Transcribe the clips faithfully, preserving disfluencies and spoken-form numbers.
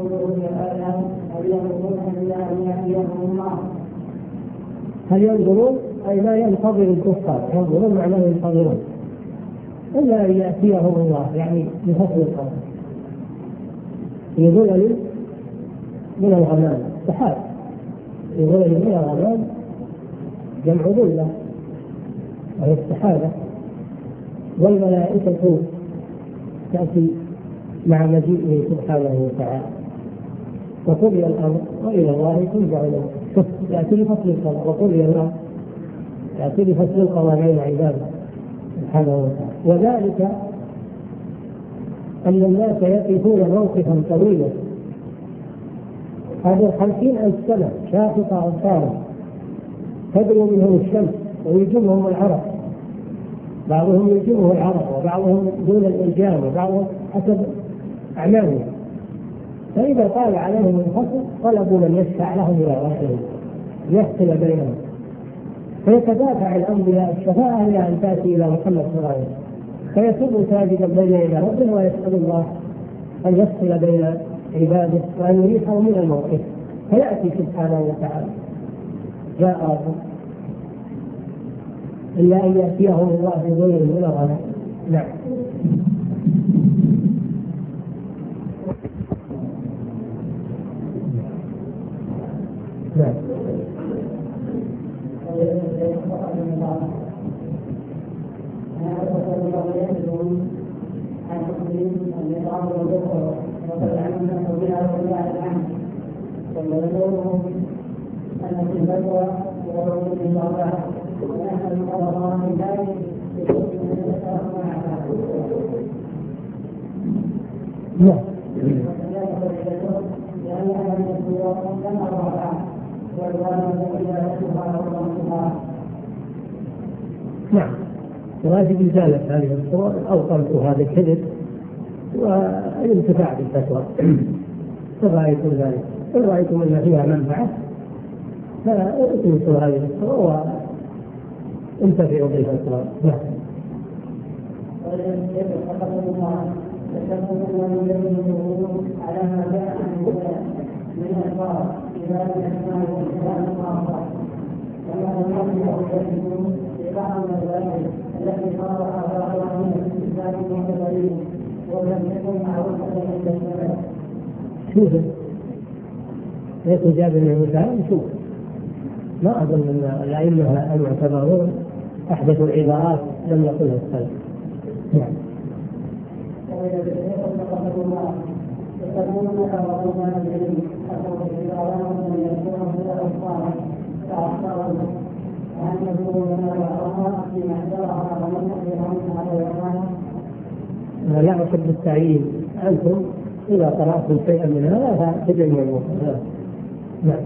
هل ينظرون أي لا ينتظر الكفار، ينظرون معناه ينتظرون إلا أن يأتيهم الله يعني بفضل القدر في ظلل من الغمام، سحاب في ظلل من الغمام جمع ظلة وهي السحابة، والملائكة تأتي مع مجيئه سبحانه وتعالى، وقضي الأمر وإلى الله ترجع الأمور. يأتي لفصل القضاء وقضي الأمر، يأتي لفصل القضاء بين عباده سبحانه وتعالى. وذلك أن الناس يقفون موقفا طويلا، هذه خمسين ألف سنة شافقة أبصارهم تدعو منهم الشمس ويلجمهم العرق، بعضهم يلجمه العرق وبعضهم دون الإلجام وبعضهم حسب أعمالهم، فإذا طال عليهم الفصل طلبوا من يشفع لهم إلى ربهم يفصل بينهم، فيتدافع الأنبياء الشفاعة إلى أن تأتي إلى محمد صلى الله عليه وسلم، فيكون ساجدا بين يدي ربه ويسأل الله أن يفصل بين عباده وأن يريحه من الموقف، فيأتي سبحانه وتعالى جاء ربه إلا أن يأتيهم الله بغير من الغنم. نعم. نعم. نعم. واجب إزالة هذه الصور أو طرد هذا الكذب والانتفاع بالفتوى. إن رأيتم ذلك، إن رأيتم أن فيها منفعة فأتمسوا هذه الصور وانتفعوا بالفتوى. نعم. على ما جاء من الأخبار إذا لم يسمعوا الإسلام الخاصة وما لم يكن بعض الولايات التي صارها بعضها من الإسلام المعتبرين ولم يكن معروفا عند الشباب. شوف ليس جاب من المثال، شوف ما أظن أن الأئمة المعتبرون أحدثوا العبارات لم يقلها السلف. نعم. يقولون أرضنا العلم أخذ الإعلام من يكون من الأبصار فأخبرنا أن يكون من الأعراض في محضرها ومنحرها على الإعلام. لا أحب التعيين، أنتم إذا قرأتم شيئا من هذا فتجمعوا. نعم.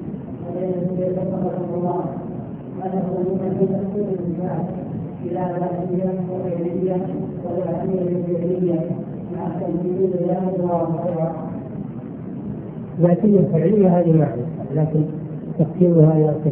إلى الأهلية والعلمية والأهلية الفعلية مع تنفيذ الله والرحمة. ذاتية فعلية هذه معنى، لكن تقسيمها إلى